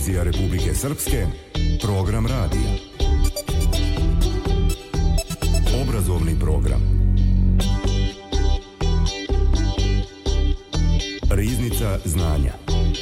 Televizija Republike Srpske, program radija. Obrazovni program. Riznica znanja.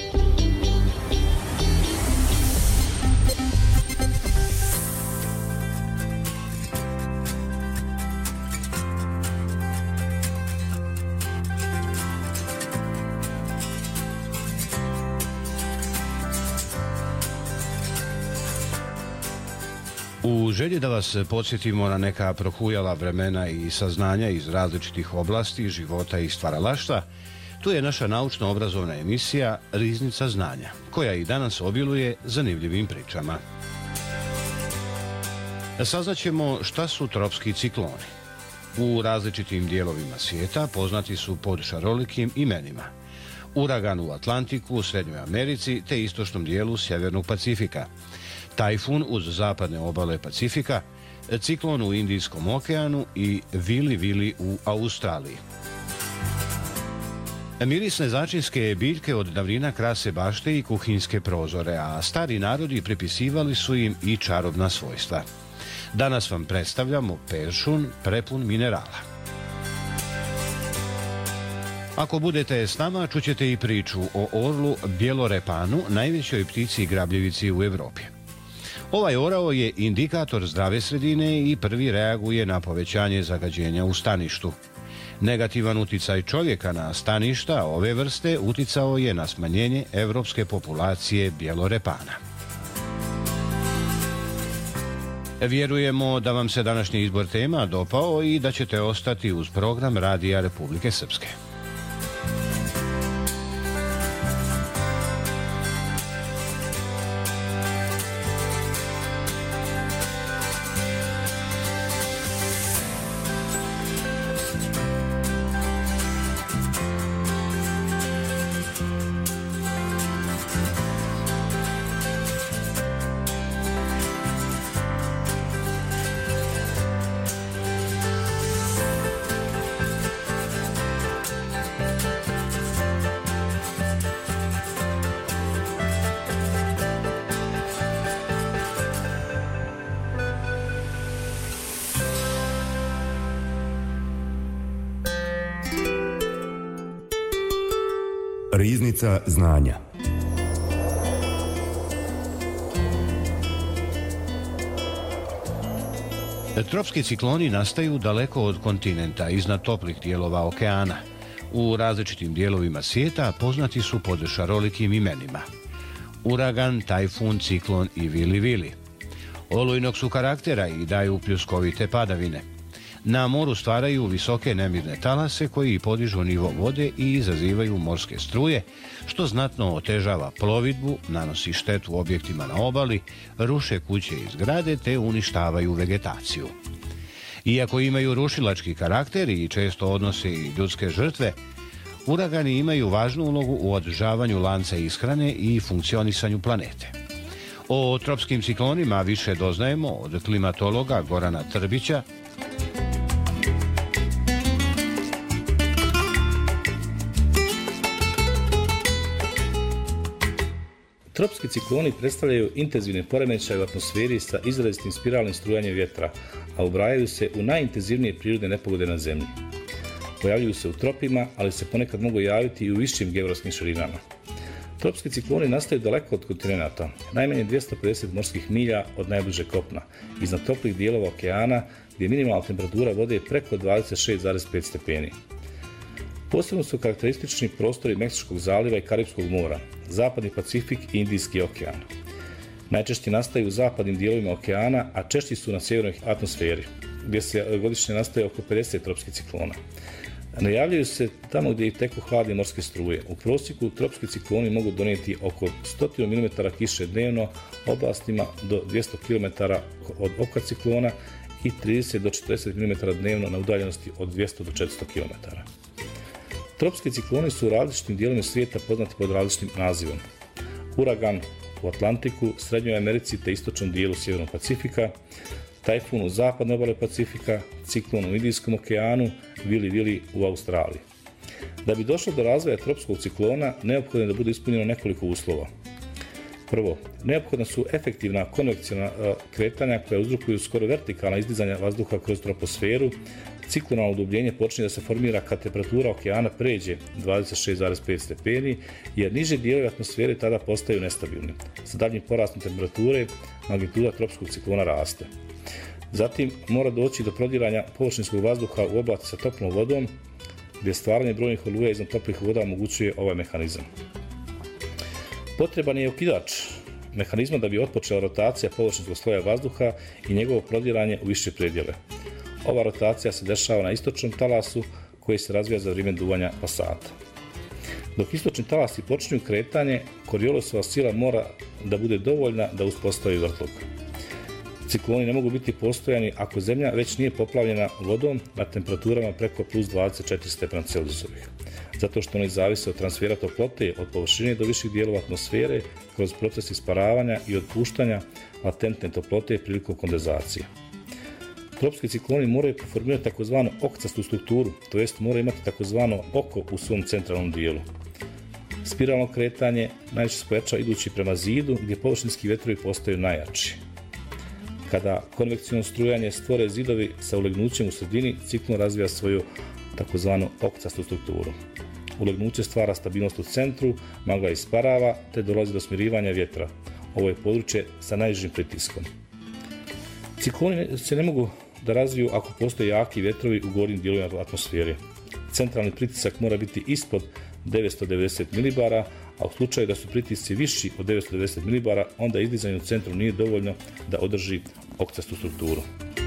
U želji da vas podsjetimo na neka prohujala vremena i saznanja iz različitih oblasti života i stvaralaštva, tu je naša naučno-obrazovna emisija Riznica znanja, koja i danas obiluje zanimljivim pričama. Saznaćemo šta su tropski cikloni. U različitim dijelovima svijeta poznati su pod šarolikim imenima. Uragan u Atlantiku, u Srednjoj Americi te istočnom dijelu Sjevernog Pacifika. Tajfun uz zapadne obale Pacifika, ciklon u Indijskom okeanu i Vili Vili u Australiji. Mirisne začinske biljke od davnina krase bašte i kuhinjske prozore, a stari narodi pripisivali su im i čarobna svojstva. Danas vam predstavljamo peršun prepun minerala. Ako budete s nama, čućete i priču o orlu bjelorepanu, najvećoj ptici grabljivici u Evropi. Ovaj orao je indikator zdrave sredine i prvi reaguje na povećanje zagađenja u staništu. Negativan uticaj čovjeka na staništa ove vrste uticao je na smanjenje evropske populacije bjelorepana. Vjerujemo da vam se današnji izbor tema dopao i da ćete ostati uz program Radija Republike Srpske. Riznica znanja. Tropski cikloni nastaju daleko od kontinenta, iznad toplih dijelova okeana. U različitim dijelovima svijeta poznati su pod šarolikim imenima. Uragan, tajfun, ciklon i Vili Vili. Olujnog su karaktera i daju pljuskovite padavine. Na moru stvaraju visoke nemirne talase koji podižu nivo vode i izazivaju morske struje, što znatno otežava plovidbu, nanosi štetu objektima na obali, ruše kuće i zgrade te uništavaju vegetaciju. Iako imaju rušilački karakter i često odnose i ljudske žrtve, uragani imaju važnu ulogu u održavanju lanca ishrane i funkcionisanju planete. O tropskim ciklonima više doznajemo od klimatologa Gorana Trbića. Tropski cikloni predstavljaju intenzivne poremećaje u atmosferi sa izrazitim spiralnim strujanjem vjetra, a ubrajaju se u najintenzivnije prirodne nepogode na Zemlji. Pojavljuju se u tropima, ali se ponekad mogu javiti i u višim geografskim širinama. Tropski cikloni nastaju daleko od kontinenata, najmanje 250 morskih milja od najbližeg kopna, iznad toplih dijelova okeana, gdje je minimalna temperatura vode preko 26,5 stepeni. Posebno su karakteristični prostori Meksičkog zaliva i Karipskog mora, Zapadni Pacifik i Indijski okean. Najčešće nastaju u zapadnim dijelovima okeana, a češći su na sjevernoj atmosferi, gdje se godišnje nastaje oko 50 tropskih ciklona. Najavljaju se tamo gdje i teku hladne morske struje. U prosjeku tropski cikloni mogu donijeti oko 100 mm kiše dnevno oblastima do 200 km od oka ciklona i 30 do 40 mm dnevno na udaljenosti od 200 do 400 km. Tropski cikloni su u različitim dijelovima svijeta poznati pod različitim nazivom. Uragan u Atlantiku, Srednjoj Americi te istočnom dijelu Sjevernog Pacifika, tajfun u zapadne obale Pacifika, ciklon u Indijskom okeanu, Vili Vili u Australiji. Da bi došlo do razvoja tropskog ciklona, neophodno je da bude ispunjeno nekoliko uslova. Prvo, neophodna su efektivna konvekcijna kretanja koja uzrokuju skoro vertikalna izdizanja vazduha kroz troposferu. Ciklonalno udubljenje počinje da se formira kad temperatura okeana pređe 26,5 stepeni, jer niže dijelovi atmosfere tada postaju nestabilni. Sa daljnjim porastom temperature, magnituda tropskog ciklona raste. Zatim mora doći do prodiranja površinskog vazduha u oblaci sa toplom vodom, gdje stvaranje brojnih oluja iznad toplih voda omogućuje ovaj mehanizam. Potreban je okidač mehanizma da bi otpočela rotacija površinskog sloja vazduha i njegovo prodiranje u više predjele. Ova rotacija se dešava na istočnom talasu koji se razvija za vrijeme duvanja pasata. Dok istočni talasi počinju kretanje, Coriolisova sila mora da bude dovoljna da uspostavi vrtlog. Cikloni ne mogu biti postojani ako zemlja već nije poplavljena vodom na temperaturama preko plus 24 stepena Celzijusovih, zato što oni zavise od transfera toplote od površine do viših dijelova atmosfere kroz proces isparavanja i otpuštanja latentne toplote prilikom kondenzacije. Tropski cikloni moraju formirati takozvanu okcastu strukturu, to jest moraju imati takozvano oko u svom centralnom dijelu. Spiralno kretanje najviše se pojačava idući prema zidu gdje površinski vjetrovi postaju najjači. Kada konvekcijno strujanje stvore zidovi sa ulegnućem u sredini, ciklon razvija svoju takozvanu okcastu strukturu. Ulegnuće stvara stabilnost u centru, magla isparava te dolazi do smirivanja vjetra. Ovo je područje sa najnižim pritiskom. Cikloni se ne mogu da razviju ako postoje jaki vjetrovi u gornjim dijelovima atmosfere. Centralni pritisak mora biti ispod 990 milibara, a u slučaju da su pritisci viši od 990 milibara, onda izdizanje u centru nije dovoljno da održi okcastu strukturu.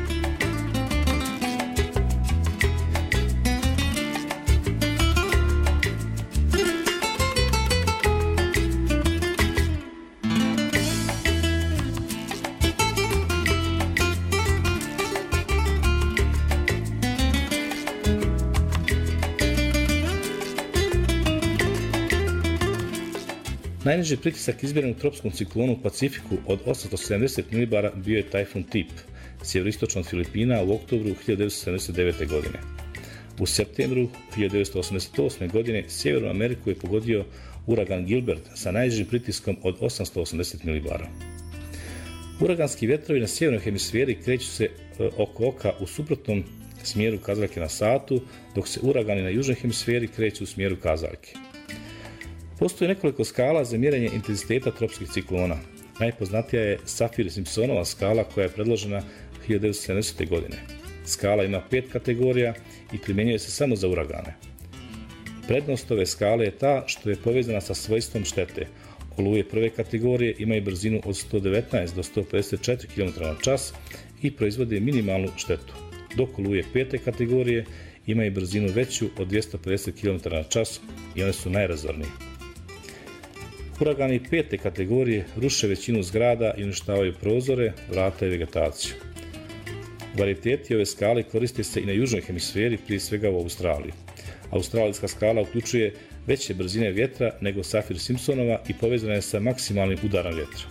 Najniži pritisak izmjeren u tropskom ciklonu u Pacifiku od 870 milibara bio je tajfun Tip, sjeveroistočno od Filipina u oktobru 1979. godine. U septembru 1988. godine Sjevernu Ameriku je pogodio uragan Gilbert sa najnižim pritiskom od 880 milibara. Uraganski vjetrovi na sjevernoj hemisferi kreću se oko oka u suprotnom smjeru kazaljke na satu, dok se uragani na južnoj hemisferi kreću u smjeru kazaljke. Postoji nekoliko skala za mjerenje intenziteta tropskih ciklona. Najpoznatija je Saffir-Simpsonova skala koja je predložena 1970. godine. Skala ima 5 kategorija i primjenjuje se samo za uragane. Prednost ove skale je ta što je povezana sa svojstvom štete. Oluje prve kategorije imaju brzinu od 119 do 154 km/h i proizvode minimalnu štetu, dok oluje pete kategorije imaju brzinu veću od 250 km/h i one su najrazornije. Uragani pete kategorije ruše većinu zgrada i uništavaju prozore, vrata i vegetaciju. Varijeteti ove skale koriste se i na južnoj hemisferi, prije svega u Australiji. Australijska skala uključuje veće brzine vjetra nego Saffir-Simpsonova i povezana je sa maksimalnim udarom vjetra.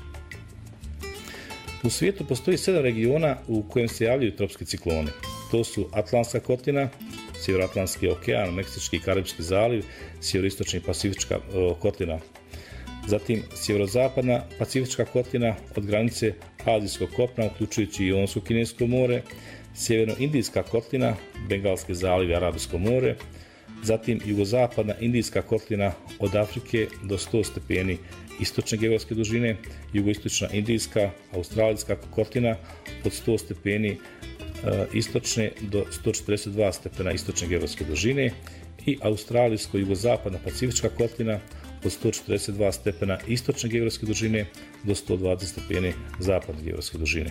U svijetu postoji 7 regiona u kojem se javljaju tropski cikloni. To su Atlantska kotlina, Sjeveroatlantski okean, Meksički i Karipski zaliv, Sjeveroistočni i Pacifička kotlina. Zatim sjeverozapadna Pacifička kotlina od granice Azijskog kopna, uključujući Jonsko kinesko more, sjeverno-indijska kotlina, Bengalski zaliv i Arabsko more, zatim jugozapadna Indijska kotlina od Afrike do 100 stepeni istočne geografske dužine, jugoistočna Indijska, Australijska kotlina od 100 stepeni istočne do 142 stepena istočne geografske dužine i Australijsko-jugozapadna Pacifička kotlina od 142 stepena istočne geografske dužine do 120 stepeni zapadne geografske dužine.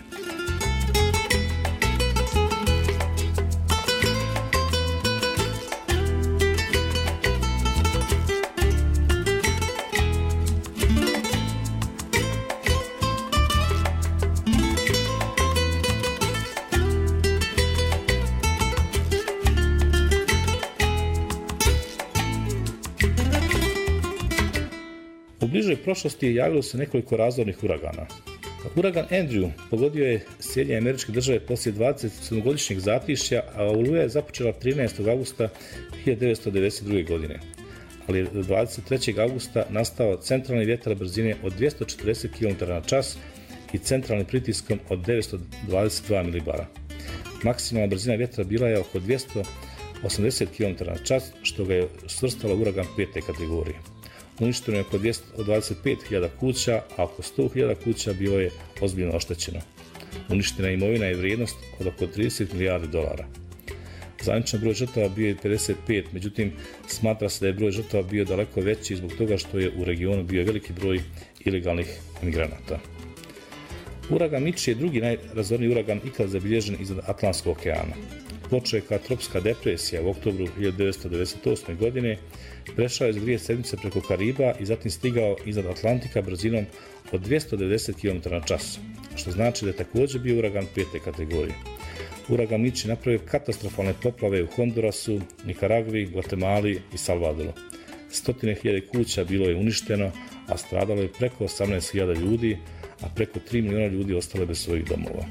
U bližoj prošlosti je javilo se nekoliko razornih uragana. Uragan Andrew pogodio je Sjedinjene Američke Države poslije 27-godišnjeg zatišja, a oluja je započela 13. augusta 1992. godine. ali je 23. augusta nastao centralni vjetar brzine od 240 km/h i centralnim pritiskom od 922 milibara. Maksimalna brzina vjetra bila je oko 280 km/h, što ga je svrstalo u uragan 5. kategorije. Uništeno je oko 25.000 kuća, a oko 100.000 kuća bilo je ozbiljno oštećeno. Uništena imovina je vrijednost od oko 30 milijardi dolara. Zvaničan broj žrtava bio je 55, međutim smatra se da je broj žrtava bio daleko veći zbog toga što je u regionu bio veliki broj ilegalnih migranata. Uragan Mitch je drugi najrazorniji uragan ikad zabilježen iznad Atlantskog okeana. Počeo je kao tropska depresija u oktobru 1998. godine, prešao je za 2 sedmice preko Kariba i zatim stigao iznad Atlantika brzinom od 290 km/h, što znači da je također bio uragan 5. kategorije. Uragan Mitch je napravio katastrofalne poplave u Hondurasu, Nikaragvi, Gvatemali i Salvadoru. 100.000 kuća bilo je uništeno, a stradalo je preko 18.000 ljudi, a preko 3 miliona ljudi ostalo bez svojih domova.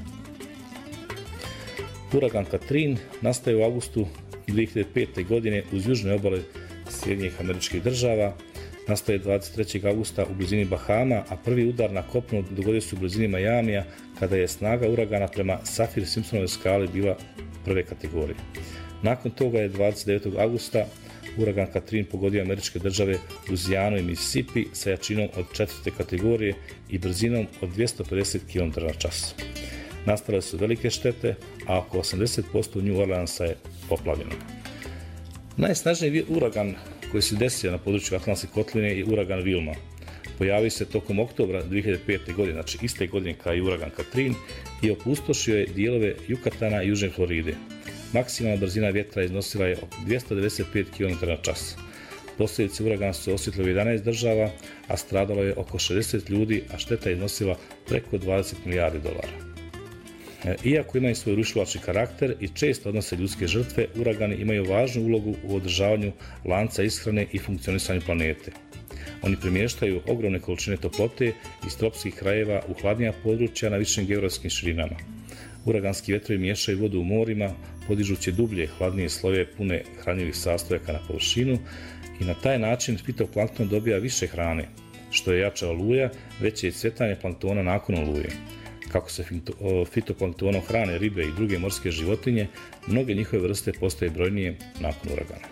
Uragan Katrin nastaje u avgustu 2005. godine uz južne obale Sjedinjenih Američkih Država. Nastaje 23. augusta u blizini Bahama, a prvi udar na kopnu dogodio se u blizini Majamija kada je snaga uragana prema Saffir-Simpsonovoj skali bila 1. kategorije. Nakon toga je 29. augusta uragan Katrin pogodio Američke države Luzijanu i Mississippi sa jačinom od 4. kategorije i brzinom od 250 km/h. Nastale su velike štete, a oko 80% New Orleansa je poplavljeno. Najsnažniji uragan koji se desio na području Atlantske kotline je uragan Wilma. Pojavio se tokom oktobra 2005. godine, znači iste godine kao i uragan Katrin, i opustošio je dijelove Jukatana i Južne Floride. Maksimalna brzina vjetra iznosila je oko 295 km/h. Posljedice uragana su osjetile u 11 država, a stradalo je oko 60 ljudi, a šteta je iznosila preko 20 milijardi dolara. Iako imaju svoj rušilački karakter i često odnose ljudske žrtve, uragani imaju važnu ulogu u održavanju lanca ishrane i funkcionisanju planete. Oni premještaju ogromne količine toplote iz tropskih krajeva u hladnija područja na višim geografskim širinama. Uraganski vjetrovi miješaju vodu u morima, podižući dublje, hladnije slojeve pune hranjivih sastojaka na površinu i na taj način fitoplankton dobija više hrane, što je jača oluja, veće je cvjetanje planktona nakon oluje. Kako se fitoplanktonom hrane ribe i druge morske životinje, mnoge njihove vrste postaju brojnije nakon uragana.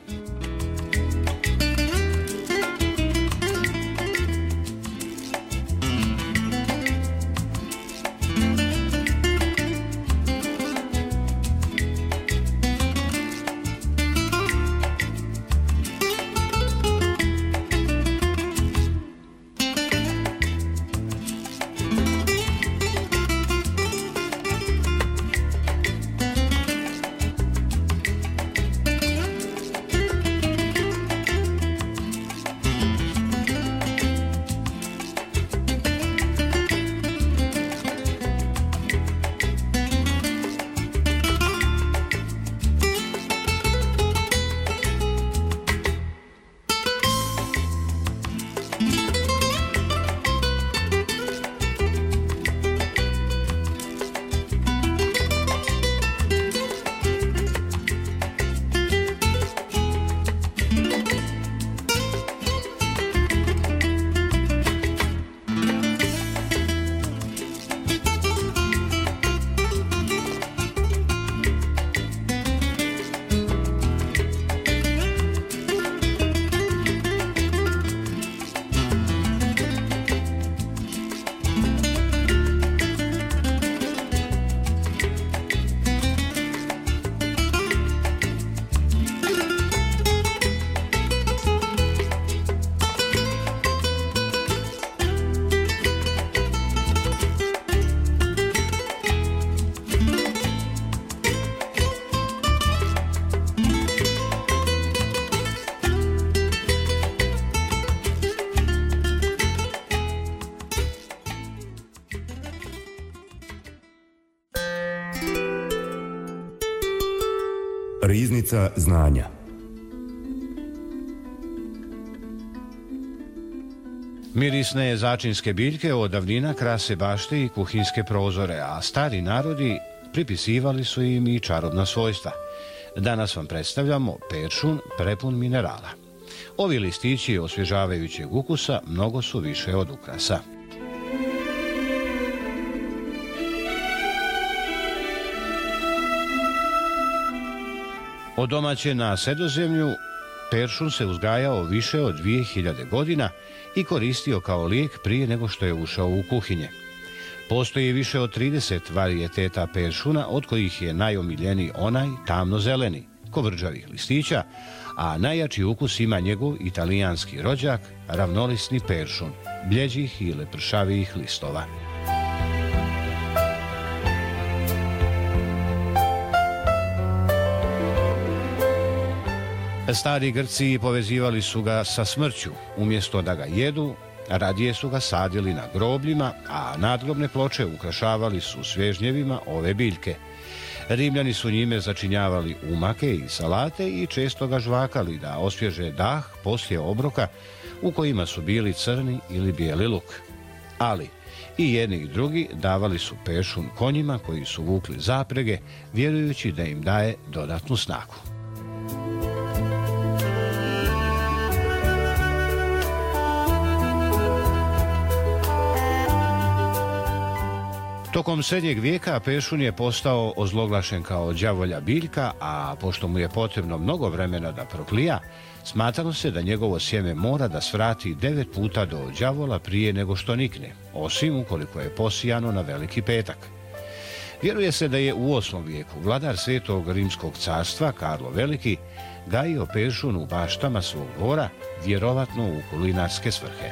Riznica znanja. Mirisne začinske biljke od davnina krase bašte i kuhinjske prozore, a stari narodi pripisivali su im i čarobna svojstva. Danas vam predstavljamo peršun prepun minerala. Ovi listići osvježavajućeg ukusa mnogo su više od ukrasa. Od domaće na Sredozemlju peršun se uzgajao više od 2000 godina i koristio kao lijek prije nego što je ušao u kuhinje. Postoji više od 30 varijeteta peršuna, od kojih je najomiljeniji onaj tamnozeleni, kovrđavih listića, a najjači ukus ima njegov italijanski rođak, ravnolisni peršun, bljeđih i lepršavijih listova. Stari Grci povezivali su ga sa smrću. Umjesto da ga jedu, radije su ga sadili na grobljima, a nadgrobne ploče ukrašavali su svežnjevima ove biljke. Rimljani su njime začinjavali umake i salate i često ga žvakali da osvježe dah poslije obroka u kojima su bili crni ili bijeli luk. Ali i jedni i drugi davali su peršun konjima koji su vukli zaprege, vjerujući da im daje dodatnu snagu. Tokom srednjeg vijeka peršun je postao ozloglašen kao đavolja biljka, a pošto mu je potrebno mnogo vremena da proklija, smatralo se da njegovo sjeme mora da svrati 9 puta do đavola prije nego što nikne, osim ukoliko je posijano na Veliki petak. Vjeruje se da je u 8. vijeku vladar Svetog Rimskog carstva Karlo Veliki gajio peršun u baštama svog dvora, vjerovatno u kulinarske svrhe.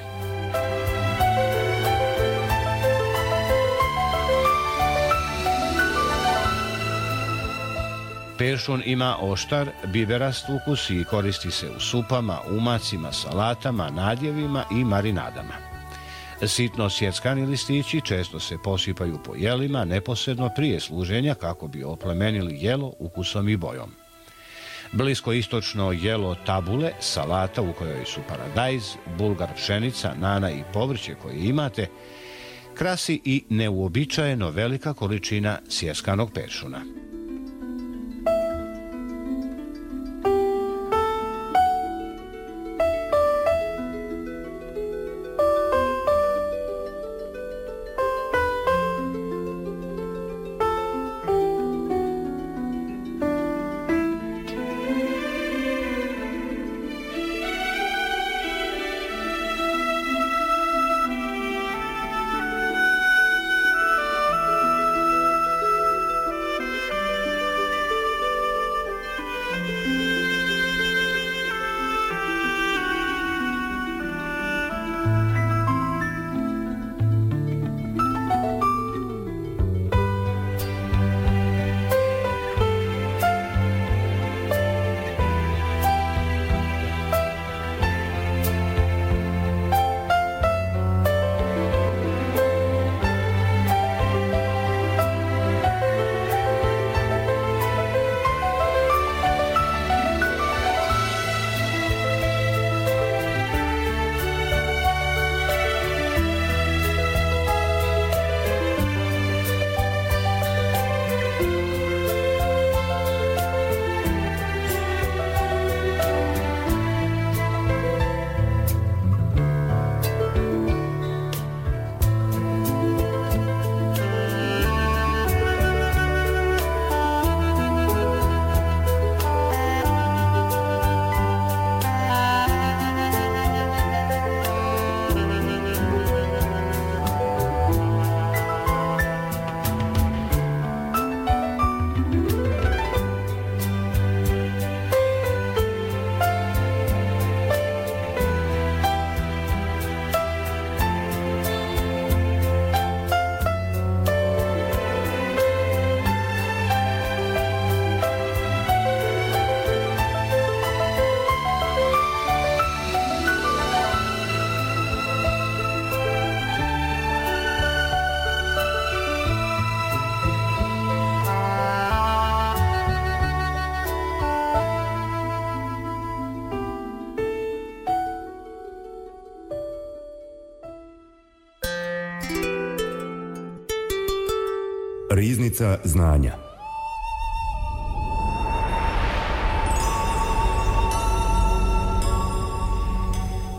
Peršun ima oštar, biberast ukus i koristi se u supama, umacima, salatama, nadjevima i marinadama. Sitno sjeckani listići često se posipaju po jelima neposredno prije služenja kako bi oplemenili jelo ukusom i bojom. Bliskoistočno jelo tabule, salata u kojoj su paradajz, bulgar pšenica, nana i povrće koje imate, krasi i neuobičajeno velika količina sjeskanog peršuna. Riznica znanja.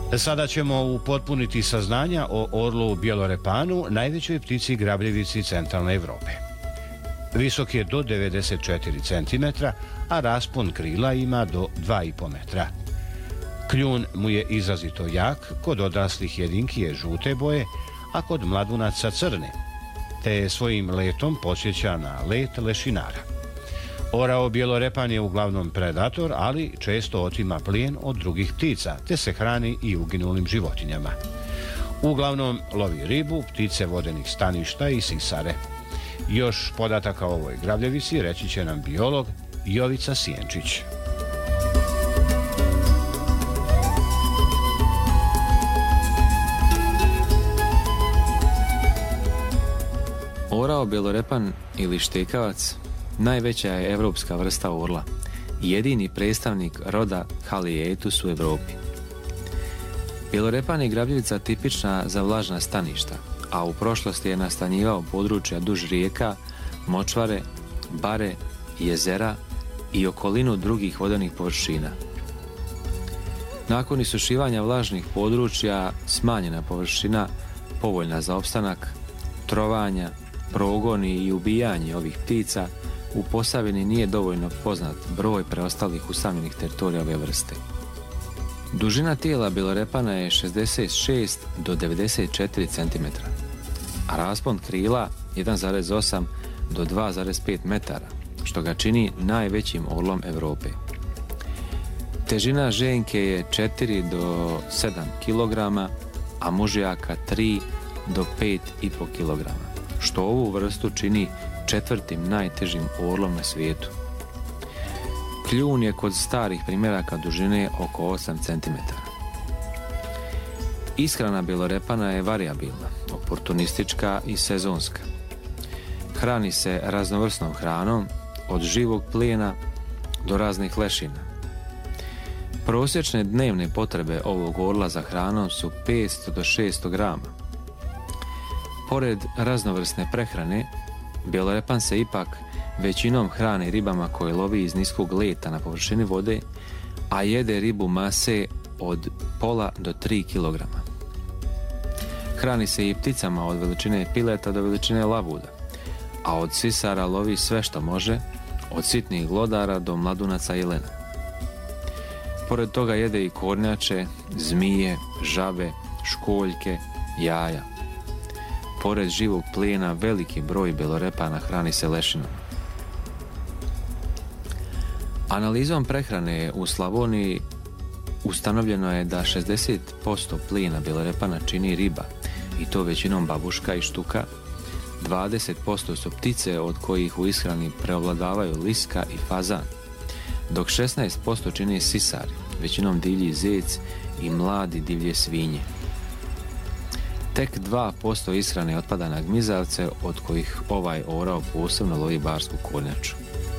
Sada ćemo upotpuniti saznanja o orlu bjelorepanu, najvećoj ptici grabljevici centralne Evrope. Visok je do 94 cm, a raspon krila ima do 2,5 metra. Kljun mu je izrazito jak, kod odraslih jedinki je žute boje, a kod mladunaca crne, te svojim letom podsjeća na let lešinara. Orao bjelorepan je uglavnom predator, ali često otima plijen od drugih ptica, te se hrani i uginulim životinjama. Uglavnom lovi ribu, ptice vodenih staništa i sisare. Još podataka o ovoj grabljevici reći će nam biolog Jovica Sijenčić. Orao bjelorepan ili štekavac najveća je evropska vrsta orla i jedini predstavnik roda Haliaetus u Evropi. Bjelorepan je grabljivica tipična za vlažna staništa, a u prošlosti je nastanjivao područja duž rijeka, močvare, bare, jezera i okolinu drugih vodenih površina. Nakon isušivanja vlažnih područja smanjena površina povoljna za opstanak, trovanja, progoni i ubijanje ovih ptica, u Posavini nije dovoljno poznat broj preostalih usamljenih teritorija ove vrste. Dužina tijela bjelorepana je 66 do 94 cm, a raspon krila 1,8 do 2,5 metara, što ga čini najvećim orlom Europe. Težina ženke je 4 do 7 kg, a mužjaka 3 do 5,5 kg, što ovu vrstu čini četvrtim najtežim orlom na svijetu. Kljun je kod starih primjeraka dužine oko 8 cm. Ishrana bjelorepana je varijabilna, oportunistička i sezonska. Hrani se raznovrsnom hranom, od živog plijena do raznih lešina. Prosječne dnevne potrebe ovog orla za hranom su 500 do 600 grama. Pored raznovrsne prehrane, bjelorepan se ipak većinom hrani ribama koje lovi iz niskog leta na površini vode, a jede ribu mase od pola do 3 kg. Hrani se i pticama od veličine pileta do veličine labuda, a od sisara lovi sve što može, od sitnih glodara do mladunaca jelena. Pored toga jede i kornjače, zmije, žabe, školjke, jaja. Pored živog plijena veliki broj bjelorepana hrani se lešinom. Analizom prehrane u Slavoniji ustanovljeno je da 60% plijena bjelorepana čini riba, i to većinom babuška i štuka, 20% su ptice od kojih u ishrani preovladavaju liska i fazan, dok 16% čini sisari, većinom divlji zec i mladi divlje svinje. Tek 2% ishrane otpada na gmizavce, od kojih ovaj orao posebno lovi barsku kornjaču.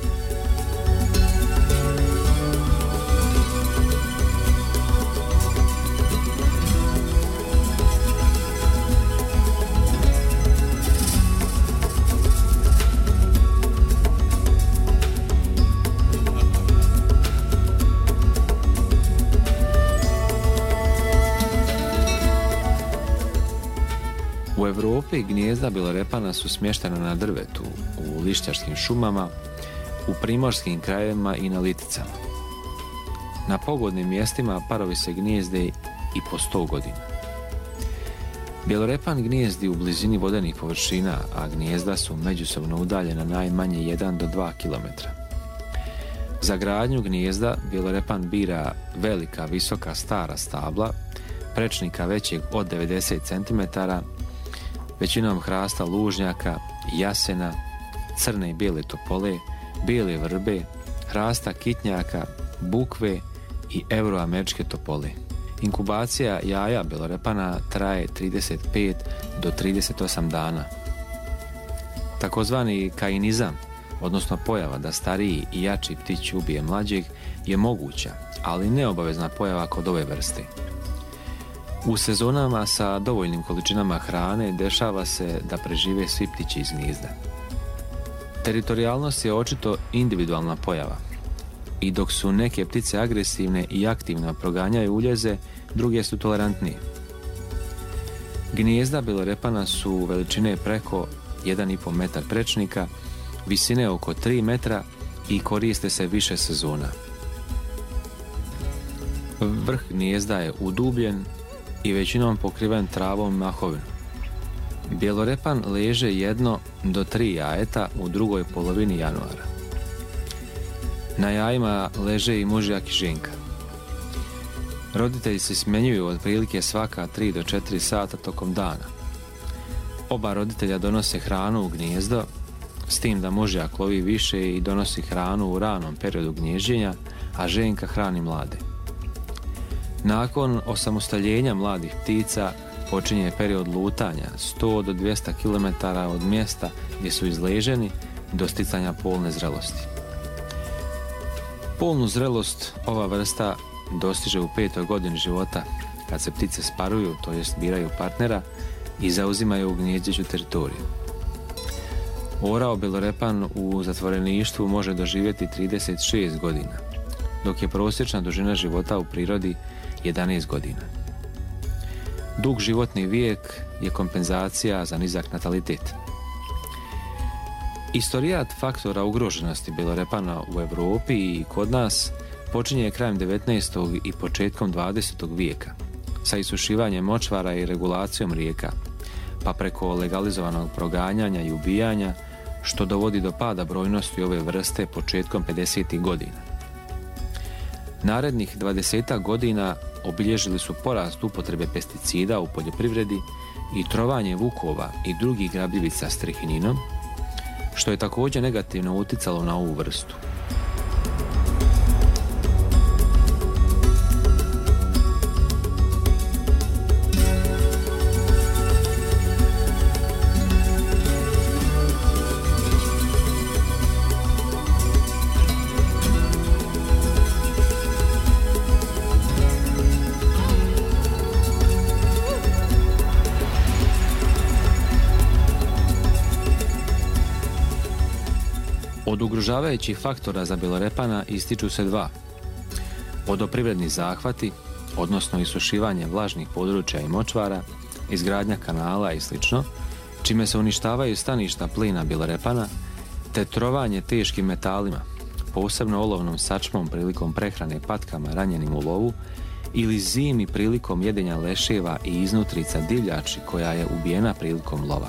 U Europi gnijezda bjelorepana su smještena na drvetu, u lišćarskim šumama, u primorskim krajevima i na liticama. Na pogodnim mjestima parovi se gnijezde i po 100 godina. Bjelorepan gnijezdi u blizini vodenih površina, a gnijezda su međusobno udaljena najmanje 1 do 2 km. Za gradnju gnijezda bjelorepan bira velika, visoka, stara stabla, prečnika većeg od 90 cm, većinom hrasta lužnjaka, jasena, crne i bijele topole, bijele vrbe, hrasta kitnjaka, bukve i euroameričke topole. Inkubacija jaja bjelorepana traje 35 do 38 dana. Takozvani kainizam, odnosno pojava da stariji i jači ptić ubije mlađeg, je moguća, ali neobavezna pojava kod ove vrste. U sezonama sa dovoljnim količinama hrane dešava se da prežive svi ptići iz gnijezda. Teritorijalnost je očito individualna pojava. i dok su neke ptice agresivne i aktivno proganjaju uljeze, druge su tolerantnije. Gnijezda belorepana su veličine preko 1,5 metar prečnika, visine oko 3 metra i koriste se više sezona. Vrh gnijezda je udubljen i većinom pokriven travom i mahovinom. Bjelorepan leže 1 do 3 jajeta u drugoj polovini januara. Na jajima leže i mužjak i ženka. Roditelji se smjenjuju otprilike svaka 3 do 4 sata tokom dana. Oba roditelja donose hranu u gnijezdo, s tim da mužjak lovi više i donosi hranu u ranom periodu gnježđenja, a ženka hrani mlade. Nakon osamostaljenja mladih ptica počinje period lutanja 100 do 200 km od mjesta gdje su izleženi do sticanja polne zrelosti. Polnu zrelost ova vrsta dostiže u 5. godini života, kad se ptice sparuju, to jest biraju partnera i zauzimaju gnjezdeću teritoriju. Orao bjelorepan u zatvoreništvu može doživjeti 36 godina, dok je prosječna dužina života u prirodi 11 godina. Dug životni vijek je kompenzacija za nizak natalitet. Istorijat faktora ugroženosti bjelorepana u Europi i kod nas počinje krajem 19. i početkom 20. vijeka sa isušivanjem močvara i regulacijom rijeka, pa preko legalizovanog proganjanja i ubijanja, što dovodi do pada brojnosti ove vrste početkom 50. godina. Narednih 20 godina obilježili su porast upotrebe pesticida u poljoprivredi i trovanje vukova i drugih grabljivica strihininom, što je također negativno utjecalo na ovu vrstu. Od ugrožavajućih faktora za bjelorepana ističu se 2. Vodoprivredni zahvati, odnosno isušivanje vlažnih područja i močvara, izgradnja kanala i sl., čime se uništavaju staništa plina bjelorepana, te trovanje teškim metalima, posebno olovnom sačmom prilikom prehrane patkama ranjenim u lovu ili zimi prilikom jedenja leševa i iznutrica divljači koja je ubijena prilikom lova.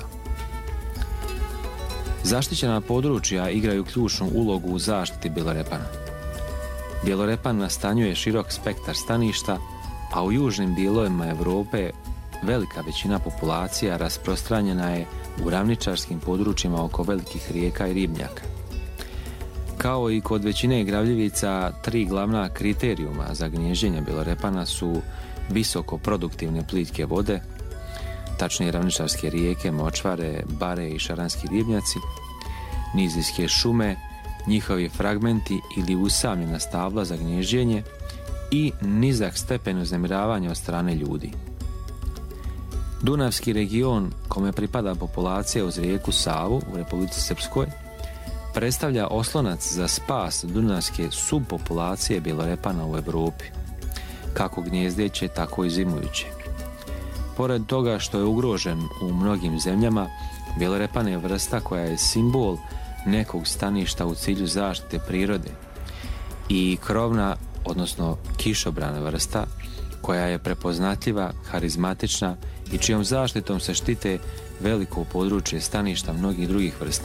Zaštićena područja igraju ključnu ulogu u zaštiti bjelorepana. Bjelorepan nastanjuje širok spektar staništa, a u južnim dijelovima Europe velika većina populacija rasprostranjena je u ravničarskim područjima oko velikih rijeka i ribnjaka. Kao i kod većine gravljivica, 3 glavna kriterijuma za gnježđenje bjelorepana su visoko produktivne plitke vode, tačnije ravničarske rijeke, močvare, bare i šaranski ribnjaci, nizijske šume, njihovi fragmenti ili usamljena stabla za gnježđenje i nizak stepen uznemiravanja od strane ljudi. Dunavski region, kome pripada populacija uz rijeku Savu u Republici Srpskoj, predstavlja oslonac za spas dunavske subpopulacije bjelorepana u Europi, kako gnjezdeće, tako i zimujuće. Pored toga što je ugrožen u mnogim zemljama, bjelorepan je vrsta koja je simbol nekog staništa u cilju zaštite prirode i krovna, odnosno kišobrana vrsta, koja je prepoznatljiva, harizmatična i čijom zaštitom se štite veliko područje staništa mnogih drugih vrsta.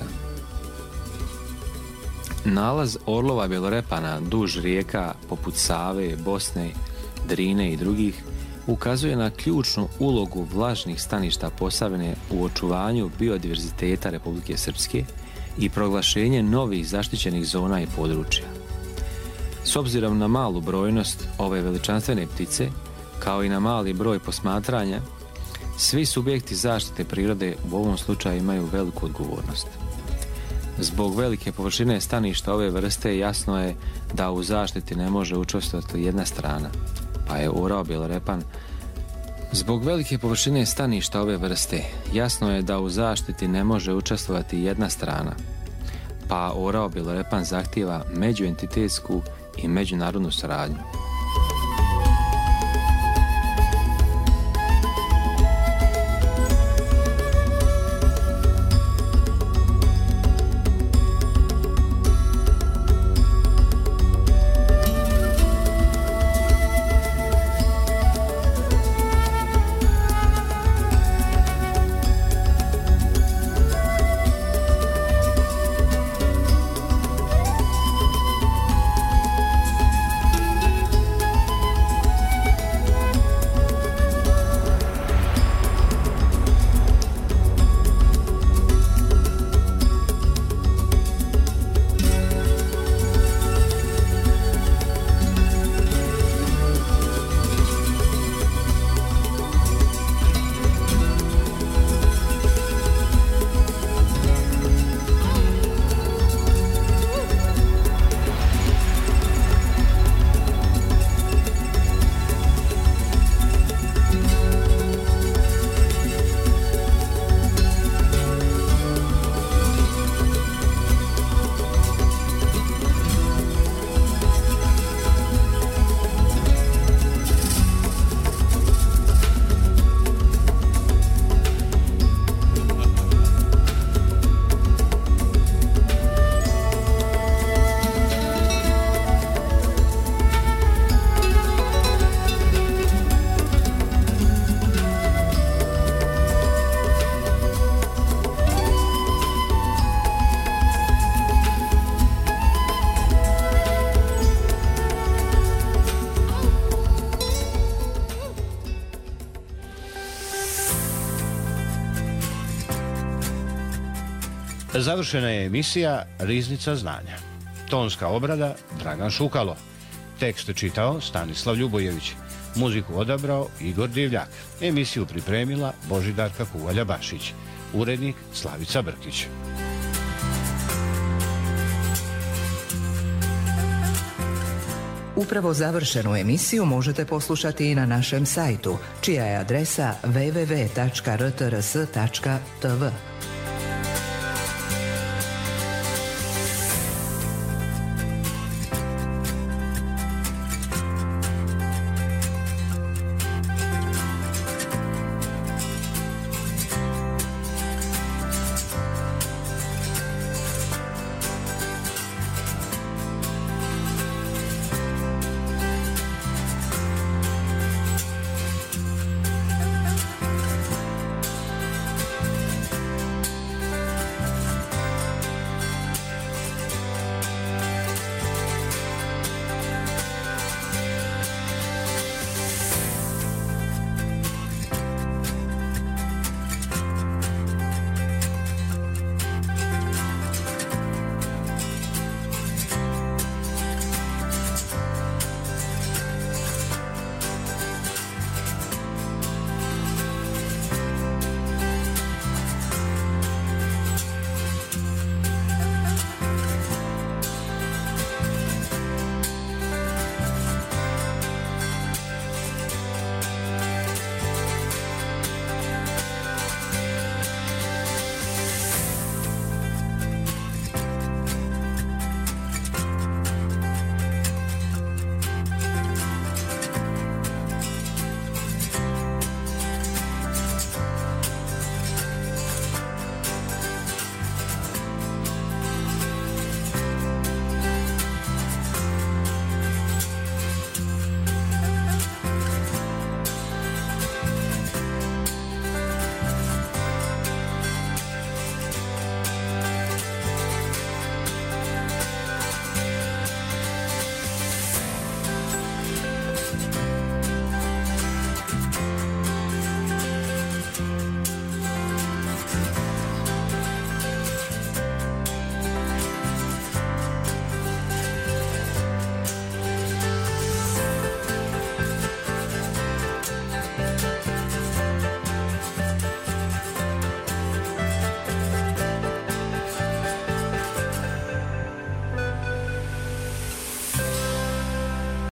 Nalaz orlova bjelorepana duž rijeka poput Save, Bosne, Drine i drugih ukazuje na ključnu ulogu vlažnih staništa Posavine u očuvanju biodiverziteta Republike Srpske i proglašenje novih zaštićenih zona i područja. S obzirom na malu brojnost ove veličanstvene ptice, kao i na mali broj posmatranja, svi subjekti zaštite prirode u ovom slučaju imaju veliku odgovornost. Zbog velike površine staništa ove vrste jasno je da u zaštiti ne može učestvovati jedna strana, pa je orao bjelorepan. Zbog velike površine staništa ove vrste jasno je da u zaštiti ne može učestvovati jedna strana, pa orao bjelorepan zahtijeva međuentitetsku i međunarodnu saradnju. Završena je emisija Riznica znanja. Tonska obrada Dragan Šukalo. Tekst čitao Stanislav Ljubojević. Muziku odabrao Igor Divljak. Emisiju pripremila Božidarka Kuvalja-Bašić. Urednik Slavica Brkić. Upravo završenu emisiju možete poslušati i na našem sajtu, čija je adresa www.rtrs.tv.